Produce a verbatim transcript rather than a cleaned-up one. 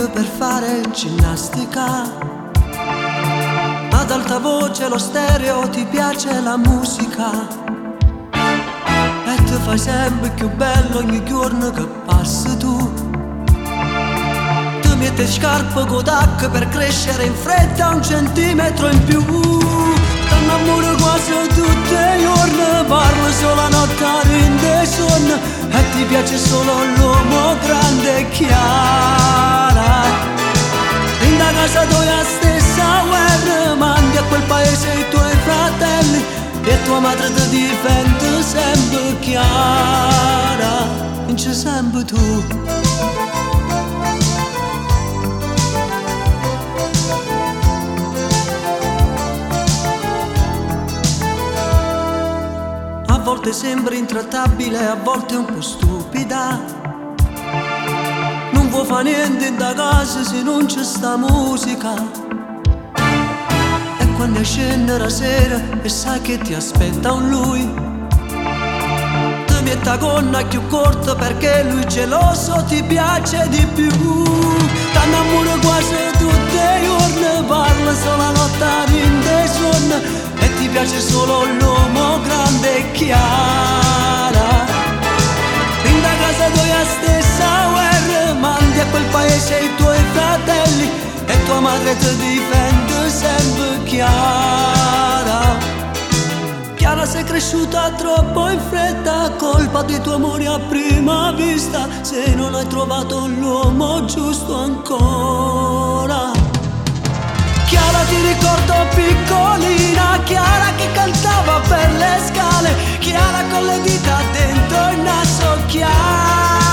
piccola per fare ginnastica. Ad alta voce lo stereo ti piace la musica e ti fai sempre più bello ogni giorno che passi tu. Ti metti scarpe con tacche per crescere in fretta un centimetro in più. T'annamori quasi tutti i giorni, parli solo la notte in dei sonno e ti piace solo l'uomo grande e chiara. In da casa tua stessa guerra mandi a quel paese i tuoi fratelli e tua madre ti difende sempre chiara. Vince sempre tu. A volte sembri intrattabile, a volte un po' stupida. Non vuoi fare niente in da casa se non c'è sta musica. E quando scende la sera e sai che ti aspetta un lui, ti metti la gonna più corta perché lui geloso ti piace di più. T'annamori quasi tutti i giorni, parla solo la notte in dei sonno e ti piace solo l'uomo grande e chiara. In da casa tua stessa guerra mandi a quel paese i tuoi fratelli e tua madre ti difende sempre chiara. Chiara, sei cresciuta troppo in fretta, colpa dei tuoi amori a prima vista, se non hai trovato l'uomo giusto ancora. Chiara, ti ricordo piccolina, Chiara che cantava per le scale, Chiara con le dita dentro il naso, Chiara.